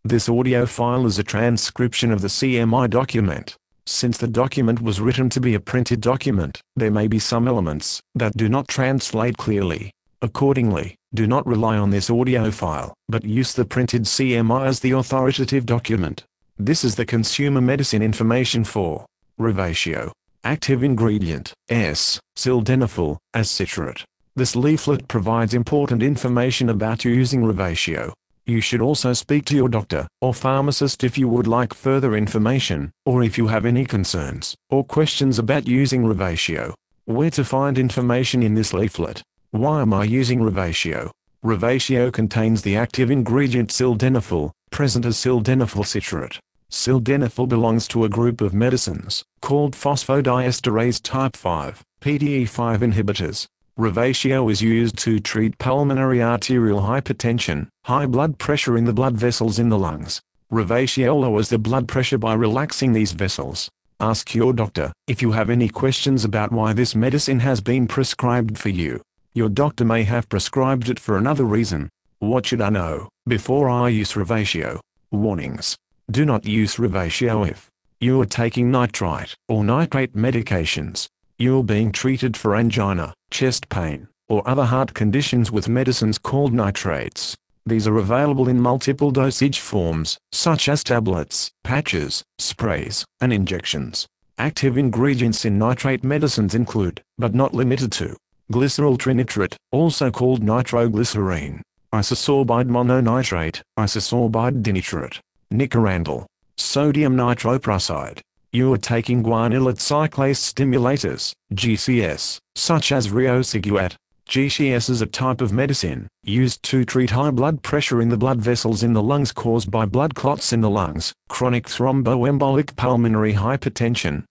This audio file is a transcription of the CMI document. Since the document was written to be a printed document, there may be some elements that do not translate clearly. Accordingly, do not rely on this audio file, but use the printed CMI as the authoritative document. This is the consumer medicine information for Revatio. Active ingredient, S. Sildenafil, as citrate. This leaflet provides important information about using Revatio. You should also speak to your doctor or pharmacist if you would like further information, or if you have any concerns or questions about using Revatio. Where to find information in this leaflet? Why am I using Revatio? Revatio contains the active ingredient sildenafil, present as sildenafil citrate. Sildenafil belongs to a group of medicines called phosphodiesterase type 5, PDE5 inhibitors. Revatio is used to treat pulmonary arterial hypertension, high blood pressure in the blood vessels in the lungs. Revatio lowers the blood pressure by relaxing these vessels. Ask your doctor if you have any questions about why this medicine has been prescribed for you. Your doctor may have prescribed it for another reason. What should I know before I use Revatio? Warnings. Do not use Revatio if you are taking nitrite or nitrate medications, you are being treated for angina, chest pain, or other heart conditions with medicines called nitrates. These are available in multiple dosage forms, such as tablets, patches, sprays, and injections. Active ingredients in nitrate medicines include, but not limited to, glyceryl trinitrate, also called nitroglycerine, isosorbide mononitrate, isosorbide dinitrate, nicorandil, sodium nitroprusside. You are taking guanylate cyclase stimulators, GCS, such as riociguat. GCS is a type of medicine used to treat high blood pressure in the blood vessels in the lungs caused by blood clots in the lungs, chronic thromboembolic pulmonary hypertension,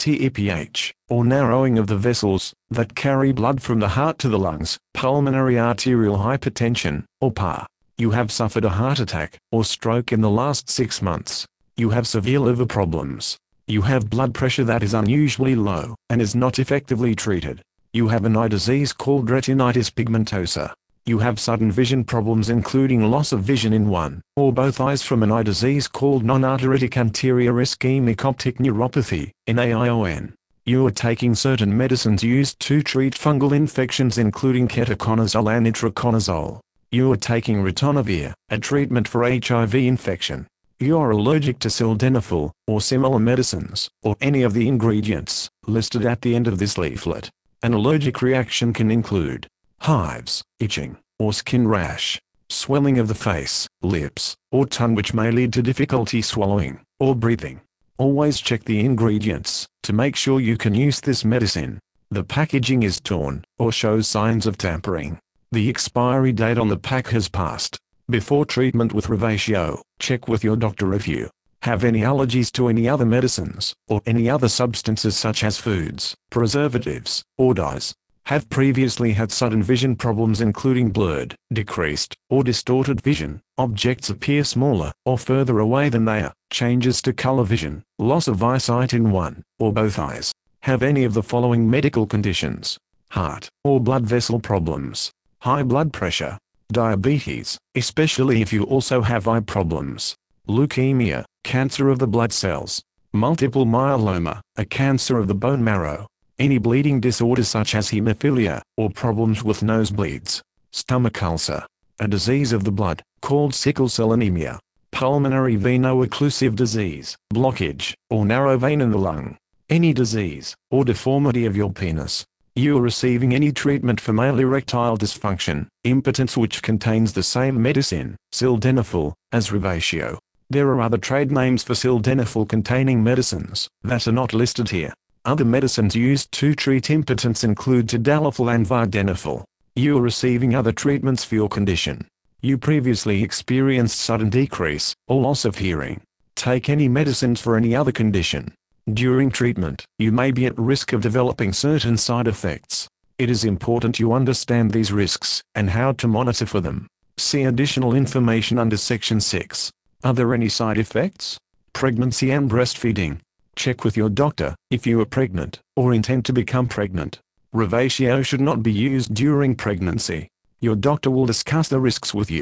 CTEPH, or narrowing of the vessels that carry blood from the heart to the lungs, pulmonary arterial hypertension, or PAR. You have suffered a heart attack or stroke in the last 6 months. You have severe liver problems. You have blood pressure that is unusually low and is not effectively treated. You have an eye disease called retinitis pigmentosa. You have sudden vision problems including loss of vision in one or both eyes from an eye disease called non-arteritic anterior ischemic optic neuropathy, NAION. You are taking certain medicines used to treat fungal infections including ketoconazole and itraconazole. You are taking ritonavir, a treatment for HIV infection. You are allergic to sildenafil, or similar medicines, or any of the ingredients listed at the end of this leaflet. An allergic reaction can include hives, itching, or skin rash, swelling of the face, lips, or tongue which may lead to difficulty swallowing or breathing. Always check the ingredients to make sure you can use this medicine. The packaging is torn or shows signs of tampering. The expiry date on the pack has passed. Before treatment with Revatio, check with your doctor if you have any allergies to any other medicines, or any other substances such as foods, preservatives, or dyes. Have previously had sudden vision problems including blurred, decreased, or distorted vision, objects appear smaller or further away than they are, changes to color vision, loss of eyesight in one or both eyes. Have any of the following medical conditions: heart or blood vessel problems, high blood pressure, diabetes, especially if you also have eye problems, leukemia, cancer of the blood cells, multiple myeloma, a cancer of the bone marrow, any bleeding disorders such as hemophilia, or problems with nosebleeds, stomach ulcer, a disease of the blood, called sickle cell anemia, pulmonary veno-occlusive disease, blockage, or narrow vein in the lung, any disease, or deformity of your penis. You are receiving any treatment for male erectile dysfunction, impotence which contains the same medicine, sildenafil, as Revatio. There are other trade names for sildenafil containing medicines that are not listed here. Other medicines used to treat impotence include tadalafil and vardenafil. You are receiving other treatments for your condition. You previously experienced sudden decrease or loss of hearing. Take any medicines for any other condition. During treatment, you may be at risk of developing certain side effects. It is important you understand these risks and how to monitor for them. See additional information under Section 6. Are there any side effects? Pregnancy and breastfeeding. Check with your doctor if you are pregnant or intend to become pregnant. Revatio should not be used during pregnancy. Your doctor will discuss the risks with you.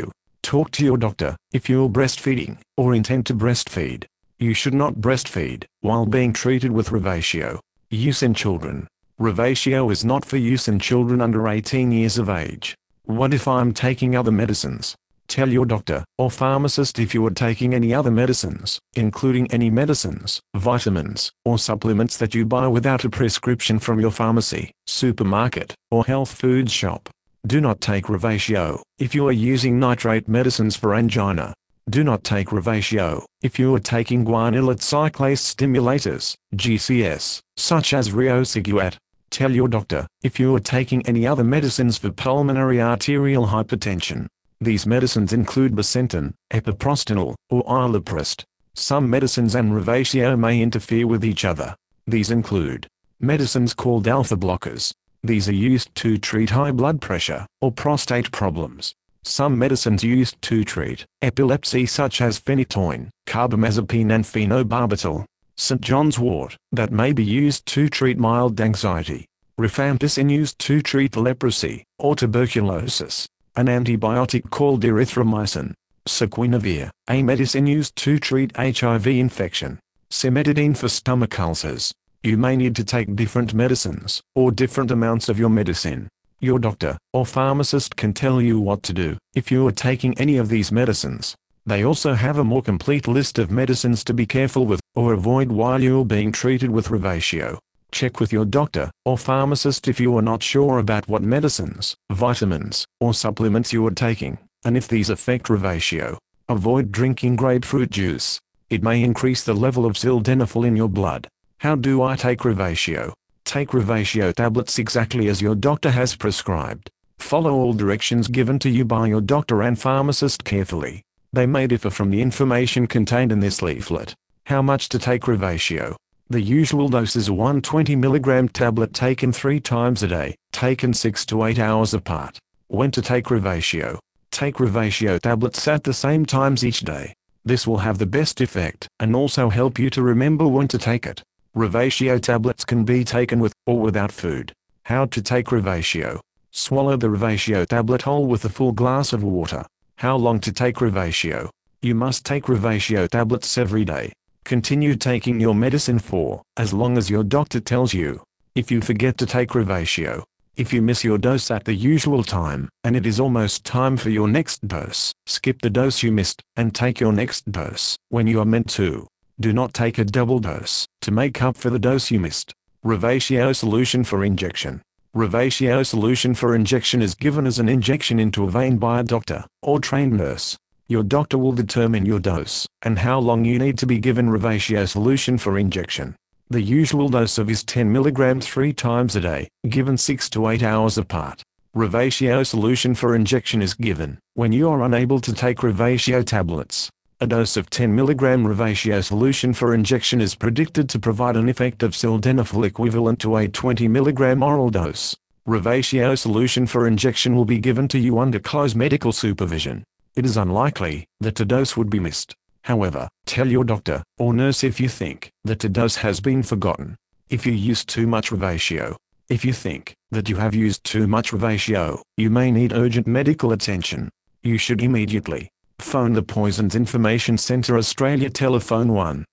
Talk to your doctor if you're breastfeeding or intend to breastfeed. You should not breastfeed while being treated with Revatio. Use in children. Revatio is not for use in children under 18 years of age. What if I'm taking other medicines? Tell your doctor or pharmacist if you are taking any other medicines, including any medicines, vitamins, or supplements that you buy without a prescription from your pharmacy, supermarket, or health food shop. Do not take Revatio if you are using nitrate medicines for angina. Do not take Revatio if you are taking guanylate cyclase stimulators, GCS, such as Riociguat. Tell your doctor if you are taking any other medicines for pulmonary arterial hypertension. These medicines include Bosentan, epoprostenol, or iloprist. Some medicines and Revatio may interfere with each other. These include medicines called alpha blockers. These are used to treat high blood pressure or prostate problems. Some medicines used to treat epilepsy such as phenytoin, carbamazepine and phenobarbital. St. John's wort, that may be used to treat mild anxiety. Rifampicin used to treat leprosy or tuberculosis. An antibiotic called erythromycin. Saquinavir, a medicine used to treat HIV infection. Cimetidine for stomach ulcers. You may need to take different medicines, or different amounts of your medicine. Your doctor or pharmacist can tell you what to do if you are taking any of these medicines. They also have a more complete list of medicines to be careful with, or avoid while you're being treated with Revatio. Check with your doctor or pharmacist if you are not sure about what medicines, vitamins, or supplements you are taking, and if these affect Revatio. Avoid drinking grapefruit juice. It may increase the level of sildenafil in your blood. How do I take Revatio? Take Revatio tablets exactly as your doctor has prescribed. Follow all directions given to you by your doctor and pharmacist carefully. They may differ from the information contained in this leaflet. How much to take Revatio? The usual dose is a 120 mg tablet taken 3 times a day, taken 6 to 8 hours apart. When to take Revatio? Take Revatio tablets at the same times each day. This will have the best effect, and also help you to remember when to take it. Revatio tablets can be taken with, or without food. How to take Revatio? Swallow the Revatio tablet whole with a full glass of water. How long to take Revatio? You must take Revatio tablets every day. Continue taking your medicine for as long as your doctor tells you. If you forget to take Revatio, if you miss your dose at the usual time, and it is almost time for your next dose, skip the dose you missed, and take your next dose when you are meant to. Do not take a double dose to make up for the dose you missed. Revatio solution for injection. Revatio solution for injection is given as an injection into a vein by a doctor or trained nurse. Your doctor will determine your dose and how long you need to be given Revatio solution for injection. The usual dose of is 10 mg 3 times a day, given 6 to 8 hours apart. Revatio solution for injection is given when you are unable to take Revatio tablets. A dose of 10 mg Revatio solution for injection is predicted to provide an effect of sildenafil equivalent to a 20 mg oral dose. Revatio solution for injection will be given to you under close medical supervision. It is unlikely that a dose would be missed. However, tell your doctor or nurse if you think that a dose has been forgotten. If you use too much Revatio. If you think that you have used too much Revatio, you may need urgent medical attention. You should immediately phone the Poisons Information Centre Australia telephone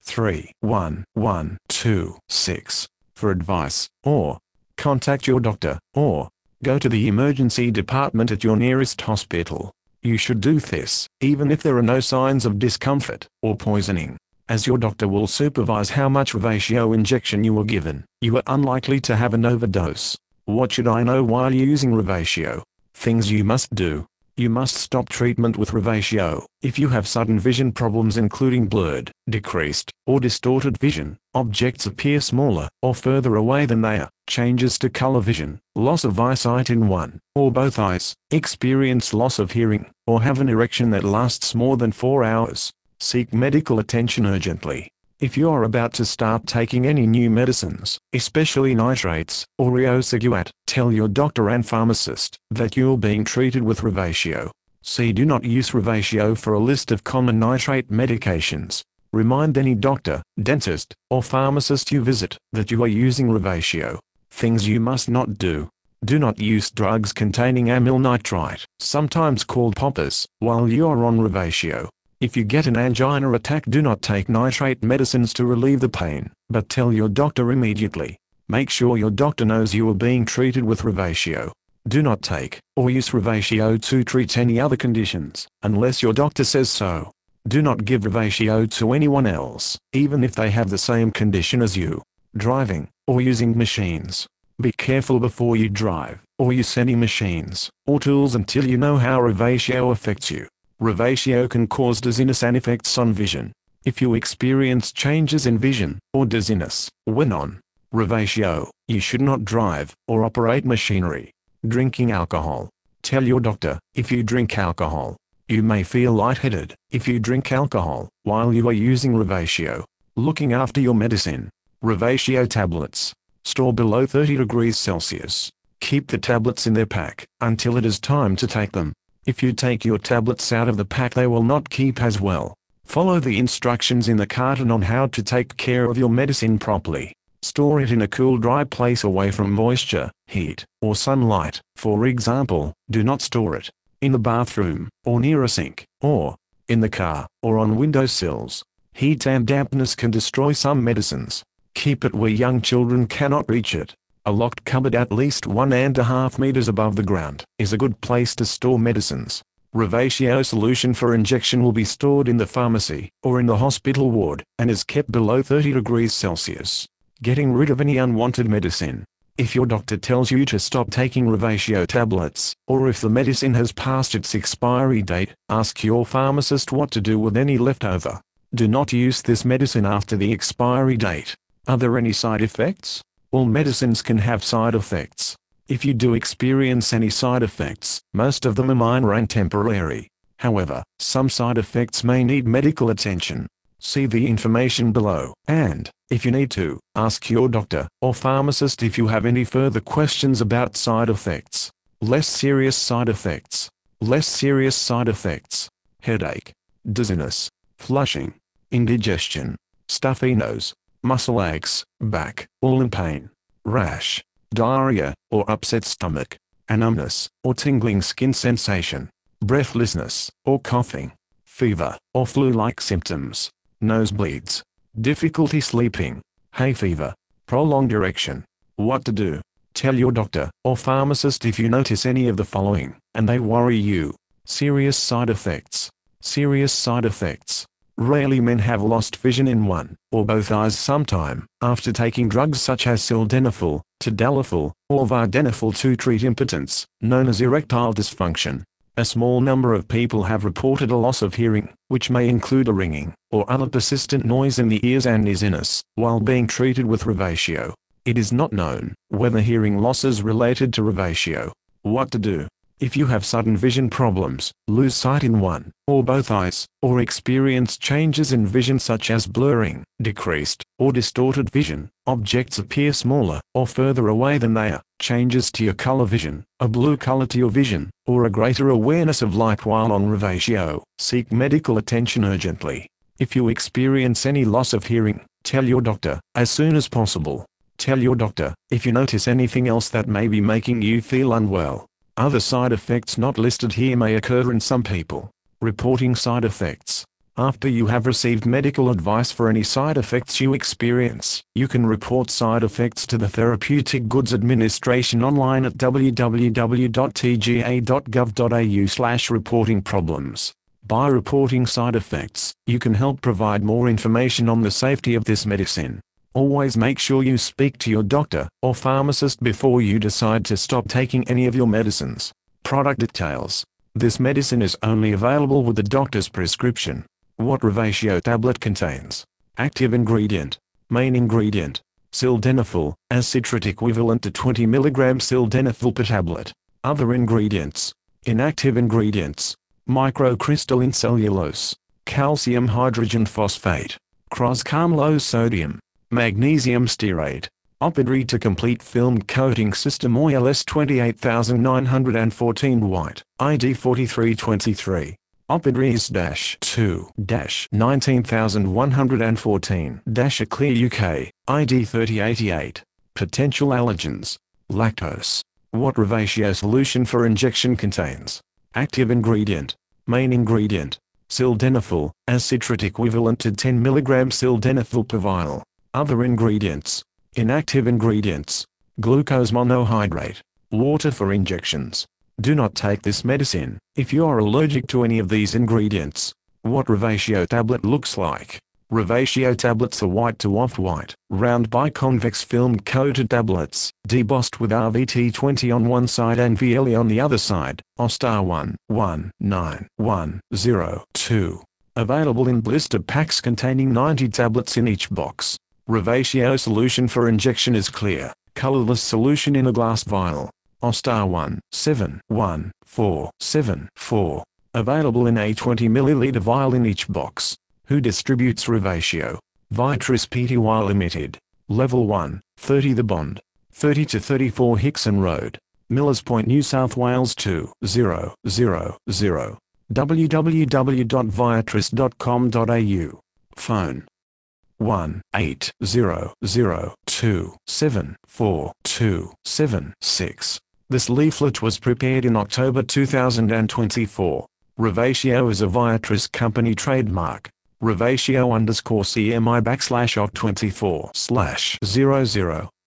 131126 for advice, or contact your doctor, or go to the emergency department at your nearest hospital. You should do this, even if there are no signs of discomfort or poisoning, as your doctor will supervise how much Revatio injection you are given. You are unlikely to have an overdose. What should I know while using Revatio? Things you must do. You must stop treatment with Revatio if you have sudden vision problems including blurred, decreased, or distorted vision, objects appear smaller or further away than they are, changes to color vision, loss of eyesight in one or both eyes, experience loss of hearing, or have an erection that lasts more than 4 hours. Seek medical attention urgently. If you are about to start taking any new medicines, especially nitrates or Riociguat, tell your doctor and pharmacist that you're being treated with Revatio. C. Do not use Revatio for a list of common nitrate medications. Remind any doctor, dentist, or pharmacist you visit that you are using Revatio. Things you must not do. Do not use drugs containing amyl nitrite, sometimes called poppers, while you are on Revatio. If you get an angina attack, do not take nitrate medicines to relieve the pain, but tell your doctor immediately. Make sure your doctor knows you are being treated with Revatio. Do not take or use Revatio to treat any other conditions, unless your doctor says so. Do not give Revatio to anyone else, even if they have the same condition as you. Driving or using machines. Be careful before you drive or use any machines or tools until you know how Revatio affects you. Revatio can cause dizziness and effects on vision. If you experience changes in vision or dizziness when on Revatio, you should not drive or operate machinery. Drinking alcohol. Tell your doctor if you drink alcohol. You may feel lightheaded if you drink alcohol while you are using Revatio. Looking after your medicine. Revatio tablets. Store below 30 degrees Celsius. Keep the tablets in their pack until it is time to take them. If you take your tablets out of the pack, they will not keep as well. Follow the instructions in the carton on how to take care of your medicine properly. Store it in a cool, dry place away from moisture, heat, or sunlight. For example, do not store it in the bathroom, or near a sink, or in the car, or on windowsills. Heat and dampness can destroy some medicines. Keep it where young children cannot reach it. A locked cupboard at least 1.5 meters above the ground is a good place to store medicines. Revatio solution for injection will be stored in the pharmacy or in the hospital ward and is kept below 30 degrees Celsius. Getting rid of any unwanted medicine. If your doctor tells you to stop taking Revatio tablets, or if the medicine has passed its expiry date, ask your pharmacist what to do with any leftover. Do not use this medicine after the expiry date. Are there any side effects? All medicines can have side effects. If you do experience any side effects, most of them are minor and temporary. However, some side effects may need medical attention. See the information below, and, if you need to, ask your doctor or pharmacist if you have any further questions about side effects. Less serious side effects. Less serious side effects. Headache, dizziness, flushing, indigestion, stuffy nose, muscle aches, back, all in pain, rash, diarrhea, or upset stomach, and numbness, or tingling skin sensation, breathlessness, or coughing, fever, or flu-like symptoms, nosebleeds, difficulty sleeping, hay fever, prolonged erection. What to do? Tell your doctor or pharmacist if you notice any of the following, and they worry you. Serious side effects. Serious side effects. Rarely men have lost vision in one or both eyes sometime after taking drugs such as sildenafil, tadalafil, or vardenafil to treat impotence, known as erectile dysfunction. A small number of people have reported a loss of hearing, which may include a ringing or other persistent noise in the ears and dizziness, while being treated with Revatio. It is not known whether hearing loss is related to Revatio. What to do? If you have sudden vision problems, lose sight in one or both eyes, or experience changes in vision such as blurring, decreased, or distorted vision, objects appear smaller or further away than they are, changes to your color vision, a blue color to your vision, or a greater awareness of light while on Revatio, seek medical attention urgently. If you experience any loss of hearing, tell your doctor as soon as possible. Tell your doctor if you notice anything else that may be making you feel unwell. Other side effects not listed here may occur in some people. Reporting side effects. After you have received medical advice for any side effects you experience, you can report side effects to the Therapeutic Goods Administration online at www.tga.gov.au/reportingproblems. By reporting side effects, you can help provide more information on the safety of this medicine. Always make sure you speak to your doctor or pharmacist before you decide to stop taking any of your medicines. Product details. This medicine is only available with the doctor's prescription. What Revatio tablet contains. Active ingredient. Main ingredient. Sildenafil, as citrate equivalent to 20 mg sildenafil per tablet. Other ingredients. Inactive ingredients. Microcrystalline cellulose. Calcium hydrogen phosphate. Croscarmlose sodium. Magnesium stearate. Opidre to complete film coating system OILS 28914 white, ID 4323. Opidres-2-19114-A clear UK, ID 3088. Potential allergens. Lactose. What Revatio solution for injection contains? Active ingredient. Main ingredient. Sildenafil, as citrate equivalent to 10 mg sildenafil per vial. Other ingredients. Inactive ingredients. Glucose monohydrate. Water for injections. Do not take this medicine if you are allergic to any of these ingredients. What Revatio tablet looks like? Revatio tablets are white to off-white, round biconvex film-coated tablets, debossed with RVT20 on one side and VLE on the other side, OSTAR 119102. Available in blister packs containing 90 tablets in each box. Revatio solution for injection is clear, colorless solution in a glass vial. OSTAR 171474. Available in a 20 ml vial in each box. Who distributes Revatio? Viatris Pty Limited. Level 1, 30 The Bond. 30 to 34 Hickson Road. Millers Point, New South Wales 20000. www.viatris.com.au. Phone 1-800-274-276. This leaflet was prepared in October 2024. Revatio is a Viatris company trademark. Revatio _CMI /OF24/00.